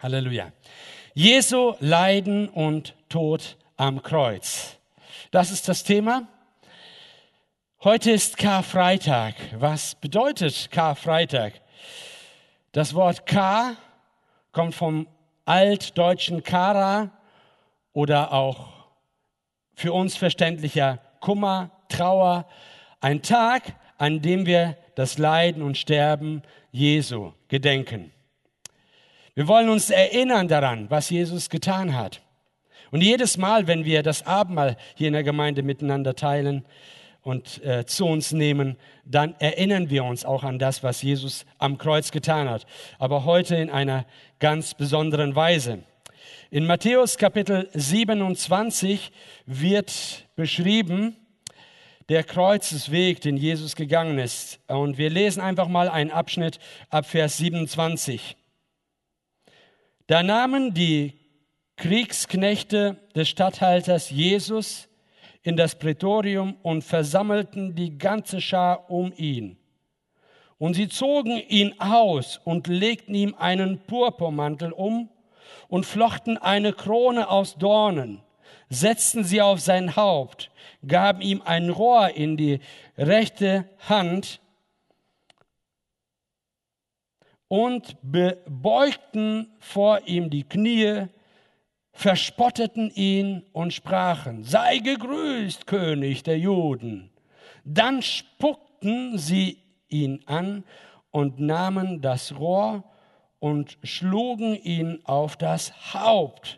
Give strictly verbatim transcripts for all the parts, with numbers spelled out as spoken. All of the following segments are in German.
Halleluja. Jesu Leiden und Tod am Kreuz. Das ist das Thema. Heute ist Karfreitag. Was bedeutet Karfreitag? Das Wort Kar kommt vom altdeutschen Kara oder auch für uns verständlicher Kummer, Trauer. Ein Tag, an dem wir das Leiden und Sterben Jesu gedenken. Wir wollen uns erinnern daran, was Jesus getan hat. Und jedes Mal, wenn wir das Abendmahl hier in der Gemeinde miteinander teilen und äh, zu uns nehmen, dann erinnern wir uns auch an das, was Jesus am Kreuz getan hat. Aber heute in einer ganz besonderen Weise. In Matthäus Kapitel siebenundzwanzig wird beschrieben, der Kreuzesweg, den Jesus gegangen ist. Und wir lesen einfach mal einen Abschnitt ab Vers siebenundzwanzig. Da nahmen die Kriegsknechte des Statthalters Jesus in das Prätorium und versammelten die ganze Schar um ihn. Und sie zogen ihn aus und legten ihm einen Purpurmantel um und flochten eine Krone aus Dornen, setzten sie auf sein Haupt, gaben ihm ein Rohr in die rechte Hand und beugten vor ihm die Knie, verspotteten ihn und sprachen: Sei gegrüßt, König der Juden. Dann spuckten sie ihn an und nahmen das Rohr und schlugen ihn auf das Haupt.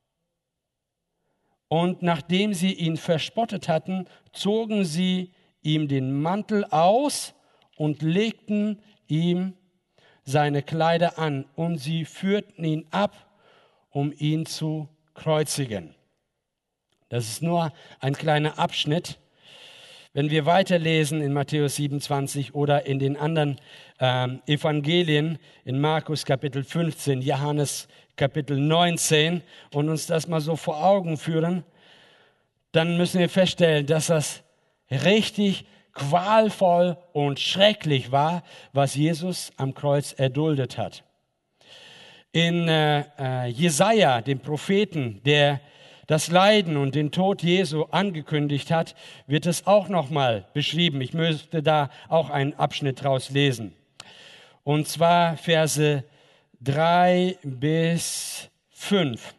Und nachdem sie ihn verspottet hatten, zogen sie ihm den Mantel aus und legten ihm seine Kleider an, und sie führten ihn ab, um ihn zu kreuzigen. Das ist nur ein kleiner Abschnitt. Wenn wir weiterlesen in Matthäus siebenundzwanzig oder in den anderen ähm, Evangelien, in Markus Kapitel fünfzehn, Johannes Kapitel neunzehn, und uns das mal so vor Augen führen, dann müssen wir feststellen, dass das richtig qualvoll und schrecklich war, was Jesus am Kreuz erduldet hat. In äh, äh, Jesaja, dem Propheten, der das Leiden und den Tod Jesu angekündigt hat, wird es auch nochmal beschrieben. Ich möchte da auch einen Abschnitt draus lesen. Und zwar Verse drei bis fünf.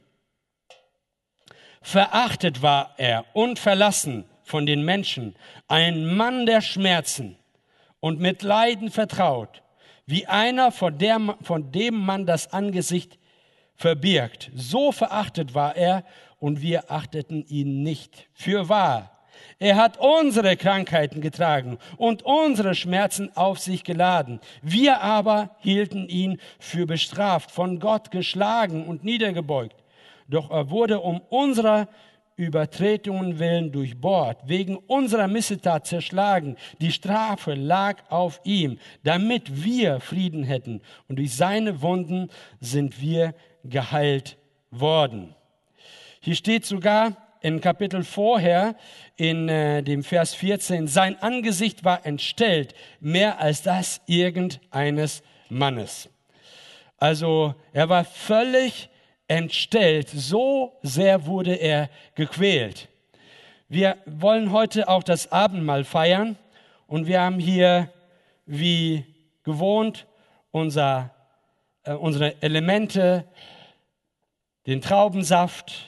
Verachtet war er und verlassen von den Menschen, ein Mann der Schmerzen und mit Leiden vertraut, wie einer, von, der, von dem man das Angesicht verbirgt. So verachtet war er, und wir achteten ihn nicht. Fürwahr, er hat unsere Krankheiten getragen und unsere Schmerzen auf sich geladen. Wir aber hielten ihn für bestraft, von Gott geschlagen und niedergebeugt. Doch er wurde um unserer Übertretungen willen durchbohrt, wegen unserer Missetat zerschlagen. Die Strafe lag auf ihm, damit wir Frieden hätten. Und durch seine Wunden sind wir geheilt worden. Hier steht sogar im Kapitel vorher, in äh, dem Vers vierzehn, sein Angesicht war entstellt, mehr als das irgendeines Mannes. Also er war völlig entstellt, so sehr wurde er gequält. Wir wollen heute auch das Abendmahl feiern und wir haben hier wie gewohnt unser, äh, unsere Elemente, den Traubensaft,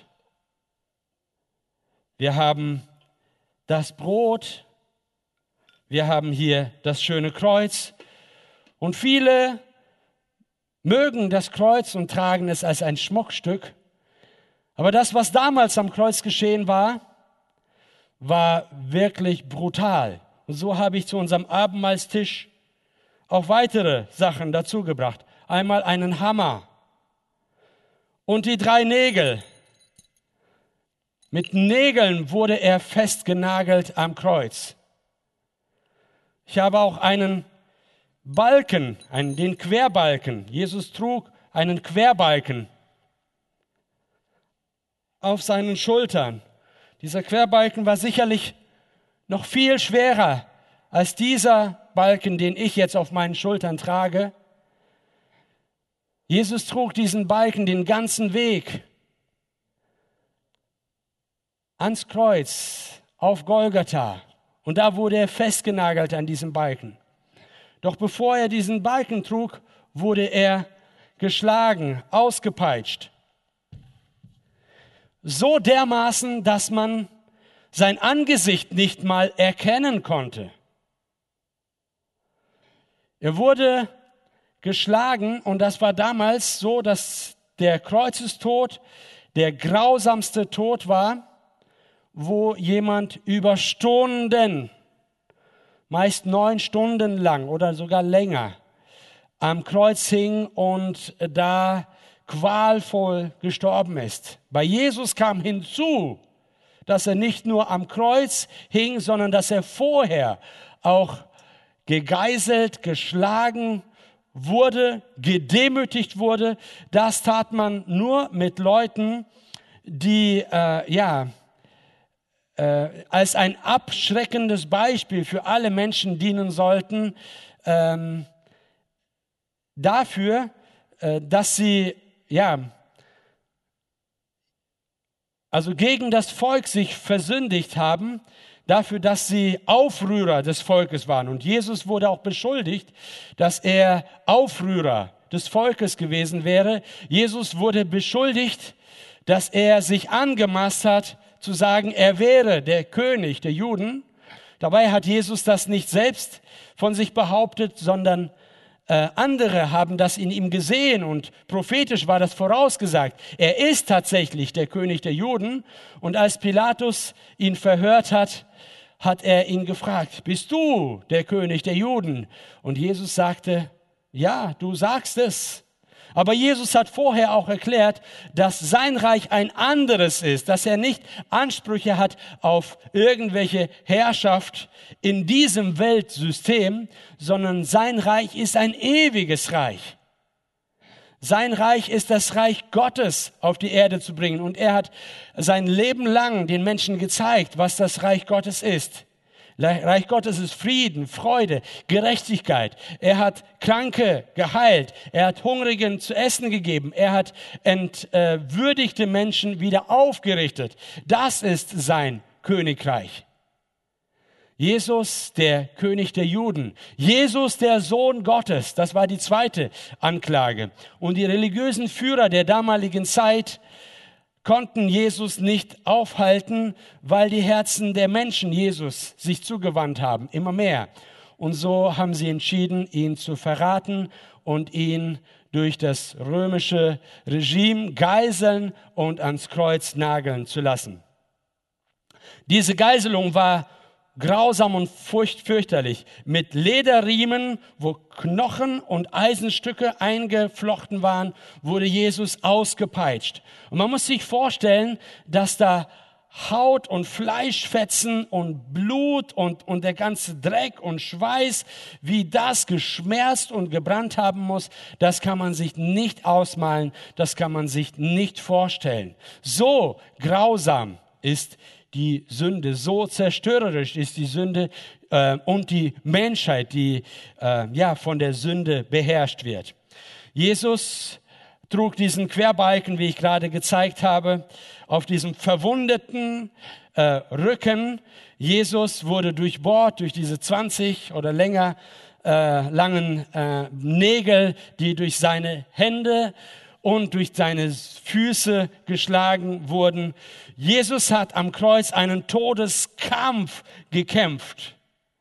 wir haben das Brot, wir haben hier das schöne Kreuz und viele mögen das Kreuz und tragen es als ein Schmuckstück. Aber das, was damals am Kreuz geschehen war, war wirklich brutal. Und so habe ich zu unserem Abendmahlstisch auch weitere Sachen dazu gebracht. Einmal einen Hammer und die drei Nägel. Mit Nägeln wurde er festgenagelt am Kreuz. Ich habe auch einen Balken, einen, den Querbalken. Jesus trug einen Querbalken auf seinen Schultern. Dieser Querbalken war sicherlich noch viel schwerer als dieser Balken, den ich jetzt auf meinen Schultern trage. Jesus trug diesen Balken den ganzen Weg ans Kreuz auf Golgatha. Und da wurde er festgenagelt an diesem Balken. Doch bevor er diesen Balken trug, wurde er geschlagen, ausgepeitscht. So dermaßen, dass man sein Angesicht nicht mal erkennen konnte. Er wurde geschlagen und das war damals so, dass der Kreuzestod der grausamste Tod war, wo jemand über Stunden, meist neun Stunden lang oder sogar länger, am Kreuz hing und da qualvoll gestorben ist. Bei Jesus kam hinzu, dass er nicht nur am Kreuz hing, sondern dass er vorher auch gegeißelt, geschlagen wurde, gedemütigt wurde. Das tat man nur mit Leuten, die äh, ja äh, als ein abschreckendes Beispiel für alle Menschen dienen sollten, ähm, dafür, äh, dass sie ja also gegen das Volk sich versündigt haben, dafür, dass sie Aufrührer des Volkes waren. Und Jesus wurde auch beschuldigt, dass er Aufrührer des Volkes gewesen wäre. Jesus wurde beschuldigt, dass er sich angemaßt hat, zu sagen, er wäre der König der Juden. Dabei hat Jesus das nicht selbst von sich behauptet, sondern äh, andere haben das in ihm gesehen und prophetisch war das vorausgesagt. Er ist tatsächlich der König der Juden. Und als Pilatus ihn verhört hat, hat er ihn gefragt, bist du der König der Juden? Und Jesus sagte, ja, du sagst es. Aber Jesus hat vorher auch erklärt, dass sein Reich ein anderes ist, dass er nicht Ansprüche hat auf irgendwelche Herrschaft in diesem Weltsystem, sondern sein Reich ist ein ewiges Reich. Sein Reich ist das Reich Gottes auf die Erde zu bringen. Und er hat sein Leben lang den Menschen gezeigt, was das Reich Gottes ist. Reich Gottes ist Frieden, Freude, Gerechtigkeit. Er hat Kranke geheilt. Er hat Hungrigen zu essen gegeben. Er hat entwürdigte Menschen wieder aufgerichtet. Das ist sein Königreich. Jesus, der König der Juden. Jesus, der Sohn Gottes. Das war die zweite Anklage. Und die religiösen Führer der damaligen Zeit konnten Jesus nicht aufhalten, weil die Herzen der Menschen Jesus sich zugewandt haben, immer mehr. Und so haben sie entschieden, ihn zu verraten und ihn durch das römische Regime geiseln und ans Kreuz nageln zu lassen. Diese Geiselung war grausam und furcht, fürchterlich. Mit Lederriemen, wo Knochen und Eisenstücke eingeflochten waren, wurde Jesus ausgepeitscht. Und man muss sich vorstellen, dass da Haut und Fleischfetzen und Blut und, und der ganze Dreck und Schweiß, wie das geschmerzt und gebrannt haben muss, das kann man sich nicht ausmalen, das kann man sich nicht vorstellen. So grausam ist die Sünde, so zerstörerisch ist die Sünde äh, und die Menschheit, die äh, ja von der Sünde beherrscht wird. Jesus trug diesen Querbalken, wie ich gerade gezeigt habe, auf diesem verwundeten äh, Rücken. Jesus wurde durchbohrt durch diese zwanzig oder länger äh, langen äh, Nägel, die durch seine Hände und durch seine Füße geschlagen wurden. Jesus hat am Kreuz einen Todeskampf gekämpft.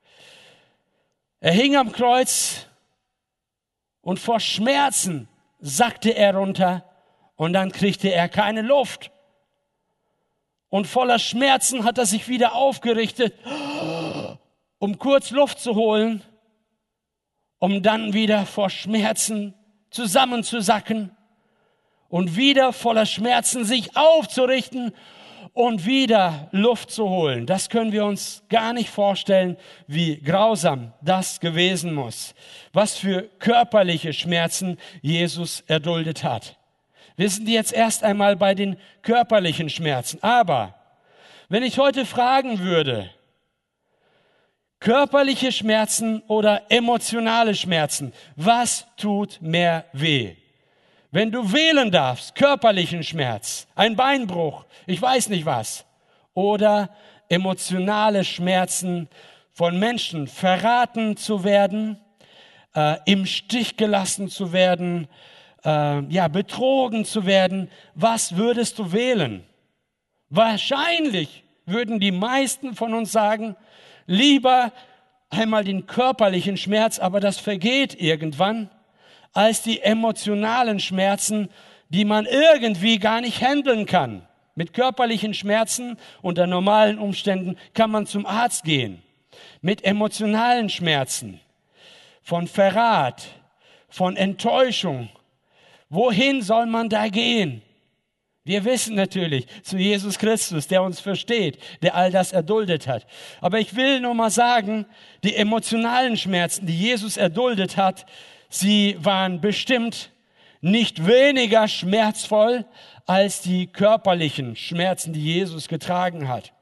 Er hing am Kreuz und vor Schmerzen sackte er runter und dann kriegte er keine Luft. Und voller Schmerzen hat er sich wieder aufgerichtet, um kurz Luft zu holen, um dann wieder vor Schmerzen zusammenzusacken. Und wieder voller Schmerzen sich aufzurichten und wieder Luft zu holen. Das können wir uns gar nicht vorstellen, wie grausam das gewesen muss. Was für körperliche Schmerzen Jesus erduldet hat. Wir sind jetzt erst einmal bei den körperlichen Schmerzen. Aber wenn ich heute fragen würde, körperliche Schmerzen oder emotionale Schmerzen, was tut mehr weh? Wenn du wählen darfst, körperlichen Schmerz, ein Beinbruch, ich weiß nicht was, oder emotionale Schmerzen von Menschen, verraten zu werden, äh, im Stich gelassen zu werden, äh, ja, betrogen zu werden, was würdest du wählen? Wahrscheinlich würden die meisten von uns sagen, lieber einmal den körperlichen Schmerz, aber das vergeht irgendwann, als die emotionalen Schmerzen, die man irgendwie gar nicht handeln kann. Mit körperlichen Schmerzen unter normalen Umständen kann man zum Arzt gehen. Mit emotionalen Schmerzen, von Verrat, von Enttäuschung, wohin soll man da gehen? Wir wissen natürlich zu Jesus Christus, der uns versteht, der all das erduldet hat. Aber ich will nur mal sagen, die emotionalen Schmerzen, die Jesus erduldet hat, sie waren bestimmt nicht weniger schmerzvoll als die körperlichen Schmerzen, die Jesus getragen hat.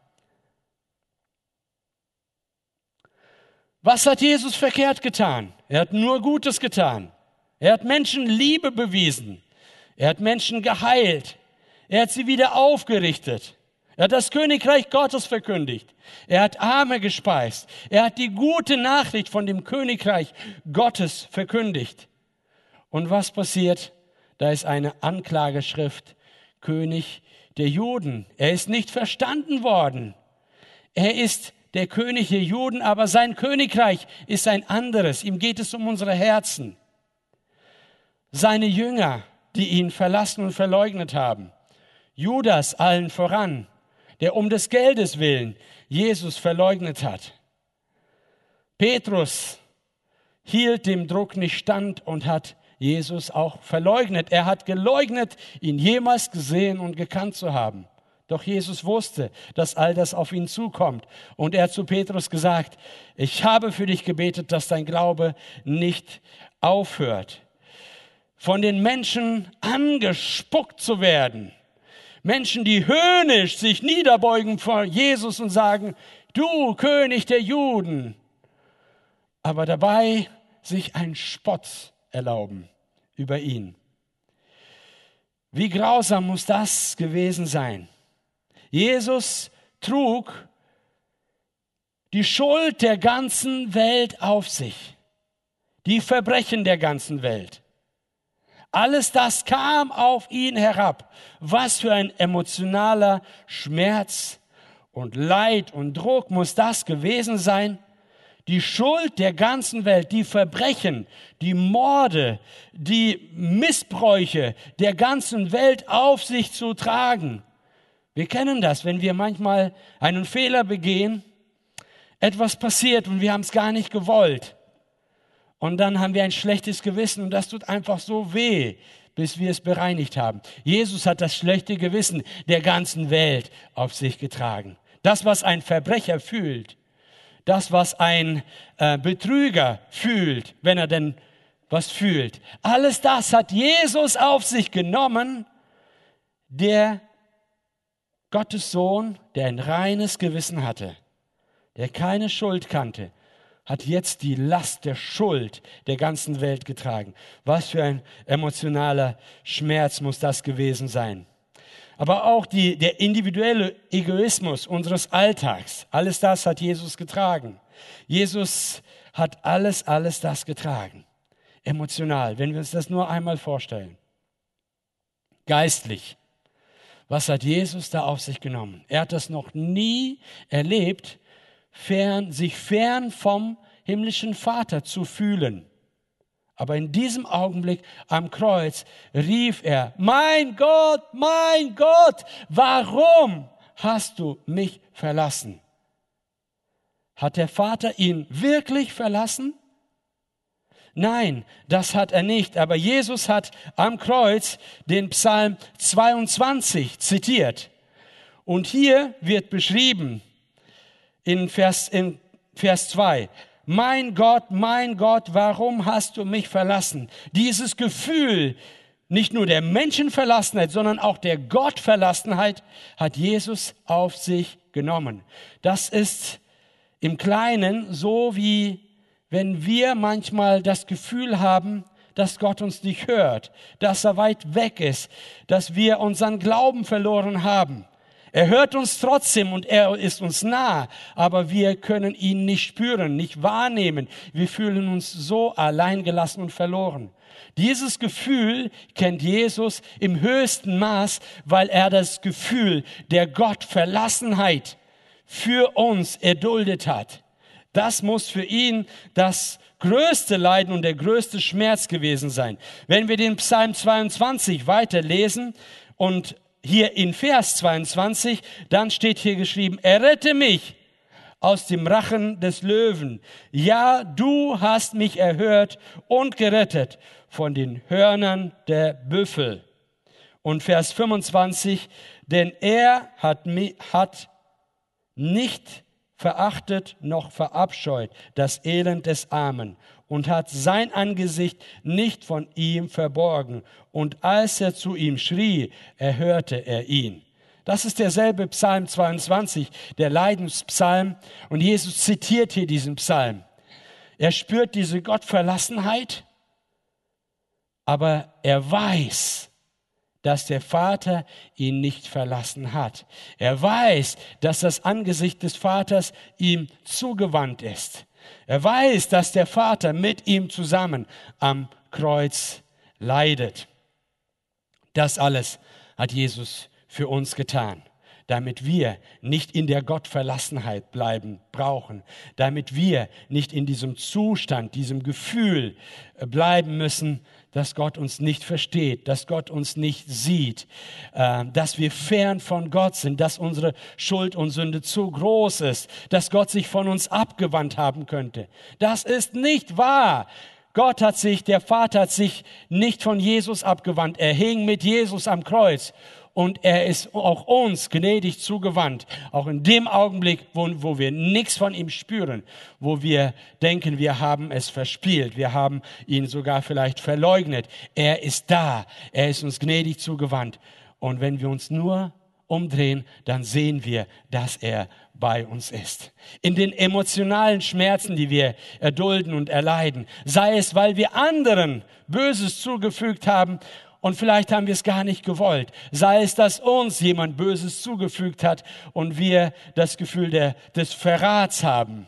Was hat Jesus verkehrt getan? Er hat nur Gutes getan. Er hat Menschen Liebe bewiesen. Er hat Menschen geheilt. Er hat sie wieder aufgerichtet. Er hat das Königreich Gottes verkündigt. Er hat Arme gespeist. Er hat die gute Nachricht von dem Königreich Gottes verkündigt. Und was passiert? Da ist eine Anklageschrift, König der Juden. Er ist nicht verstanden worden. Er ist der König der Juden, aber sein Königreich ist ein anderes. Ihm geht es um unsere Herzen. Seine Jünger, die ihn verlassen und verleugnet haben. Judas allen voran, der um des Geldes willen Jesus verleugnet hat. Petrus hielt dem Druck nicht stand und hat Jesus auch verleugnet. Er hat geleugnet, ihn jemals gesehen und gekannt zu haben. Doch Jesus wusste, dass all das auf ihn zukommt. Und er hat zu Petrus gesagt, ich habe für dich gebetet, dass dein Glaube nicht aufhört. Von den Menschen angespuckt zu werden. Menschen, die höhnisch sich niederbeugen vor Jesus und sagen, du König der Juden. Aber dabei sich einen Spott erlauben über ihn. Wie grausam muss das gewesen sein? Jesus trug die Schuld der ganzen Welt auf sich, die Verbrechen der ganzen Welt. Alles das kam auf ihn herab. Was für ein emotionaler Schmerz und Leid und Druck muss das gewesen sein? Die Schuld der ganzen Welt, die Verbrechen, die Morde, die Missbräuche der ganzen Welt auf sich zu tragen. Wir kennen das, wenn wir manchmal einen Fehler begehen, etwas passiert und wir haben es gar nicht gewollt. Und dann haben wir ein schlechtes Gewissen und das tut einfach so weh, bis wir es bereinigt haben. Jesus hat das schlechte Gewissen der ganzen Welt auf sich getragen. Das, was ein Verbrecher fühlt, das, was ein äh, Betrüger fühlt, wenn er denn was fühlt. Alles das hat Jesus auf sich genommen, der Gottes Sohn, der ein reines Gewissen hatte, der keine Schuld kannte, hat jetzt die Last der Schuld der ganzen Welt getragen. Was für ein emotionaler Schmerz muss das gewesen sein. Aber auch die, der individuelle Egoismus unseres Alltags, alles das hat Jesus getragen. Jesus hat alles, alles das getragen. Emotional, wenn wir uns das nur einmal vorstellen. Geistlich. Was hat Jesus da auf sich genommen? Er hat das noch nie erlebt, fern, sich fern vom himmlischen Vater zu fühlen. Aber in diesem Augenblick am Kreuz rief er, mein Gott, mein Gott, warum hast du mich verlassen? Hat der Vater ihn wirklich verlassen? Nein, das hat er nicht. Aber Jesus hat am Kreuz den Psalm zweiundzwanzig zitiert. Und hier wird beschrieben in Vers, in Vers zwei, mein Gott, mein Gott, warum hast du mich verlassen? Dieses Gefühl, nicht nur der Menschenverlassenheit, sondern auch der Gottverlassenheit hat Jesus auf sich genommen. Das ist im Kleinen so, wie wenn wir manchmal das Gefühl haben, dass Gott uns nicht hört, dass er weit weg ist, dass wir unseren Glauben verloren haben. Er hört uns trotzdem und er ist uns nah, aber wir können ihn nicht spüren, nicht wahrnehmen. Wir fühlen uns so alleingelassen und verloren. Dieses Gefühl kennt Jesus im höchsten Maß, weil er das Gefühl der Gottverlassenheit für uns erduldet hat. Das muss für ihn das größte Leiden und der größte Schmerz gewesen sein. Wenn wir den Psalm zweiundzwanzig weiterlesen und hier in Vers zweiundzwanzig, dann steht hier geschrieben, errette mich aus dem Rachen des Löwen. Ja, du hast mich erhört und gerettet von den Hörnern der Büffel. Und Vers fünfundzwanzig, denn er hat, hat nicht verachtet noch verabscheut das Elend des Armen und hat sein Angesicht nicht von ihm verborgen. Und als er zu ihm schrie, erhörte er ihn. Das ist derselbe Psalm zweiundzwanzig, der Leidenspsalm. Und Jesus zitiert hier diesen Psalm. Er spürt diese Gottverlassenheit, aber er weiß, dass der Vater ihn nicht verlassen hat. Er weiß, dass das Angesicht des Vaters ihm zugewandt ist. Er weiß, dass der Vater mit ihm zusammen am Kreuz leidet. Das alles hat Jesus für uns getan, damit wir nicht in der Gottverlassenheit bleiben brauchen, damit wir nicht in diesem Zustand, diesem Gefühl bleiben müssen, dass Gott uns nicht versteht, dass Gott uns nicht sieht, äh, dass wir fern von Gott sind, dass unsere Schuld und Sünde zu groß ist, dass Gott sich von uns abgewandt haben könnte. Das ist nicht wahr. Gott hat sich, der Vater hat sich nicht von Jesus abgewandt. Er hing mit Jesus am Kreuz. Und er ist auch uns gnädig zugewandt, auch in dem Augenblick, wo, wo wir nichts von ihm spüren, wo wir denken, wir haben es verspielt, wir haben ihn sogar vielleicht verleugnet. Er ist da, er ist uns gnädig zugewandt. Und wenn wir uns nur umdrehen, dann sehen wir, dass er bei uns ist. In den emotionalen Schmerzen, die wir erdulden und erleiden, sei es, weil wir anderen Böses zugefügt haben, und vielleicht haben wir es gar nicht gewollt. Sei es, dass uns jemand Böses zugefügt hat und wir das Gefühl der, des Verrats haben.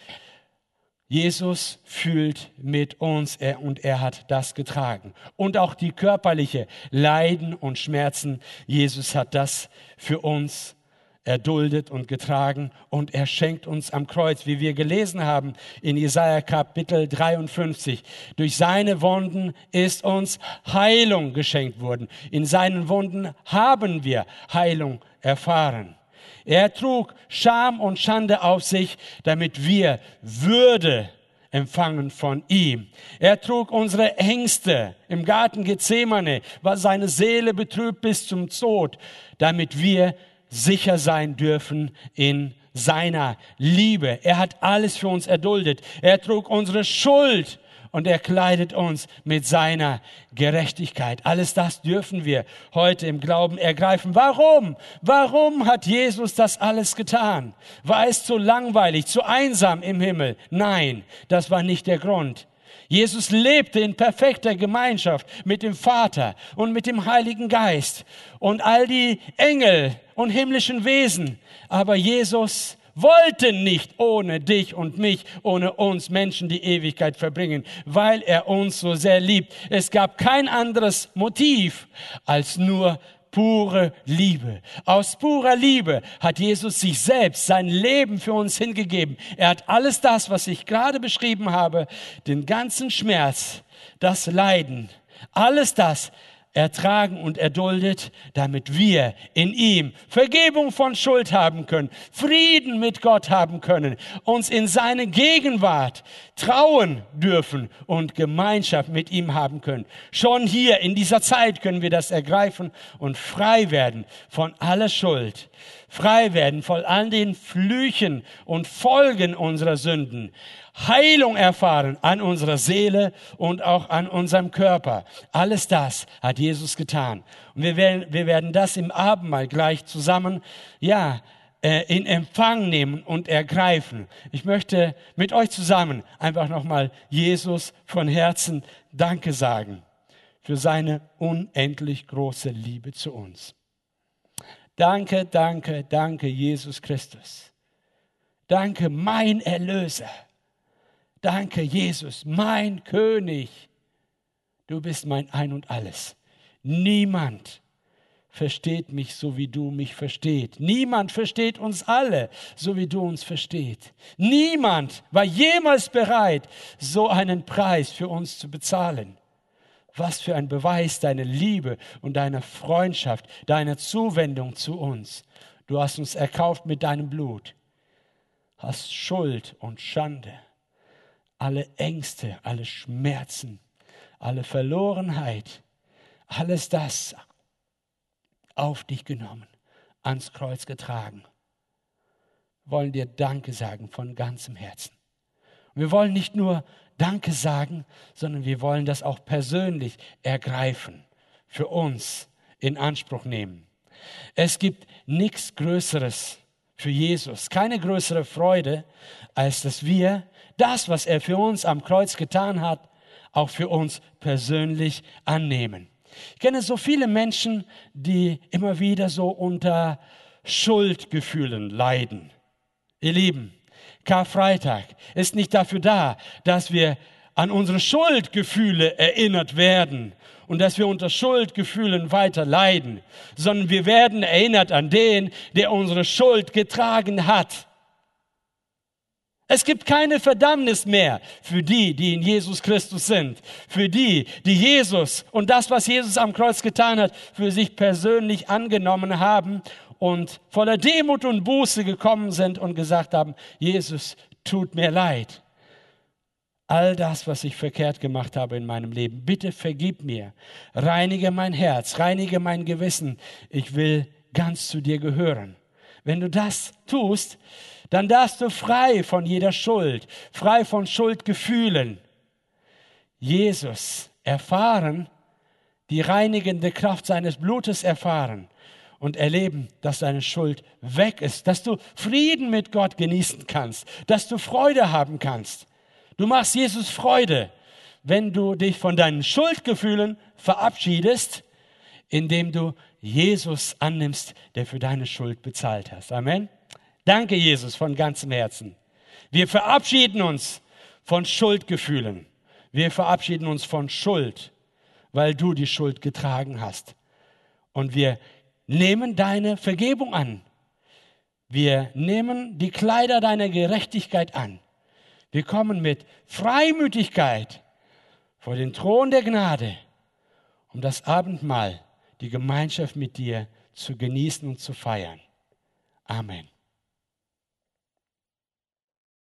Jesus fühlt mit uns er, und er hat das getragen. Und auch die körperliche Leiden und Schmerzen, Jesus hat das für uns erduldet und getragen und er schenkt uns am Kreuz, wie wir gelesen haben in Jesaja Kapitel dreiundfünfzig. Durch seine Wunden ist uns Heilung geschenkt worden. In seinen Wunden haben wir Heilung erfahren. Er trug Scham und Schande auf sich, damit wir Würde empfangen von ihm. Er trug unsere Ängste. Im Garten Gethsemane war seine Seele betrübt bis zum Tod, damit wir sicher sein dürfen in seiner Liebe. Er hat alles für uns erduldet. Er trug unsere Schuld und er kleidet uns mit seiner Gerechtigkeit. Alles das dürfen wir heute im Glauben ergreifen. Warum? Warum hat Jesus das alles getan? War es zu langweilig, zu einsam im Himmel? Nein, das war nicht der Grund. Jesus lebte in perfekter Gemeinschaft mit dem Vater und mit dem Heiligen Geist und all die Engel und himmlischen Wesen. Aber Jesus wollte nicht ohne dich und mich, ohne uns Menschen die Ewigkeit verbringen, weil er uns so sehr liebt. Es gab kein anderes Motiv als nur pure Liebe. Aus purer Liebe hat Jesus sich selbst, sein Leben für uns hingegeben. Er hat alles das, was ich gerade beschrieben habe, den ganzen Schmerz, das Leiden, alles das ertragen und erduldet, damit wir in ihm Vergebung von Schuld haben können, Frieden mit Gott haben können, uns in seine Gegenwart trauen dürfen und Gemeinschaft mit ihm haben können. Schon hier in dieser Zeit können wir das ergreifen und frei werden von aller Schuld, frei werden von all den Flüchen und Folgen unserer Sünden, Heilung erfahren an unserer Seele und auch an unserem Körper. Alles das hat Jesus getan. Und wir werden, wir werden das im Abendmahl gleich zusammen, ja, äh, in Empfang nehmen und ergreifen. Ich möchte mit euch zusammen einfach nochmal Jesus von Herzen Danke sagen für seine unendlich große Liebe zu uns. Danke, danke, danke, Jesus Christus. Danke, mein Erlöser. Danke, Jesus, mein König. Du bist mein Ein und Alles. Niemand versteht mich, so wie du mich verstehst. Niemand versteht uns alle, so wie du uns verstehst. Niemand war jemals bereit, so einen Preis für uns zu bezahlen. Was für ein Beweis deiner Liebe und deiner Freundschaft, deiner Zuwendung zu uns. Du hast uns erkauft mit deinem Blut, hast Schuld und Schande, alle Ängste, alle Schmerzen, alle Verlorenheit, alles das auf dich genommen, ans Kreuz getragen. Wir wollen dir Danke sagen von ganzem Herzen. Wir wollen nicht nur Danke sagen, sondern wir wollen das auch persönlich ergreifen, für uns in Anspruch nehmen. Es gibt nichts Größeres für Jesus, keine größere Freude, als dass wir das, was er für uns am Kreuz getan hat, auch für uns persönlich annehmen. Ich kenne so viele Menschen, die immer wieder so unter Schuldgefühlen leiden. Ihr Lieben, Karfreitag ist nicht dafür da, dass wir an unsere Schuldgefühle erinnert werden und dass wir unter Schuldgefühlen weiter leiden, sondern wir werden erinnert an den, der unsere Schuld getragen hat. Es gibt keine Verdammnis mehr für die, die in Jesus Christus sind, für die, die Jesus und das, was Jesus am Kreuz getan hat, für sich persönlich angenommen haben und voller Demut und Buße gekommen sind und gesagt haben, Jesus, tut mir leid. All das, was ich verkehrt gemacht habe in meinem Leben, bitte vergib mir, reinige mein Herz, reinige mein Gewissen. Ich will ganz zu dir gehören. Wenn du das tust, dann darfst du frei von jeder Schuld, frei von Schuldgefühlen, Jesus erfahren, die reinigende Kraft seines Blutes erfahren und erleben, dass deine Schuld weg ist, dass du Frieden mit Gott genießen kannst, dass du Freude haben kannst. Du machst Jesus Freude, wenn du dich von deinen Schuldgefühlen verabschiedest, indem du Jesus annimmst, der für deine Schuld bezahlt hat. Amen. Danke, Jesus, von ganzem Herzen. Wir verabschieden uns von Schuldgefühlen. Wir verabschieden uns von Schuld, weil du die Schuld getragen hast. Und wir nehmen deine Vergebung an. Wir nehmen die Kleider deiner Gerechtigkeit an. Wir kommen mit Freimütigkeit vor den Thron der Gnade, um das Abendmahl, die Gemeinschaft mit dir zu genießen und zu feiern. Amen.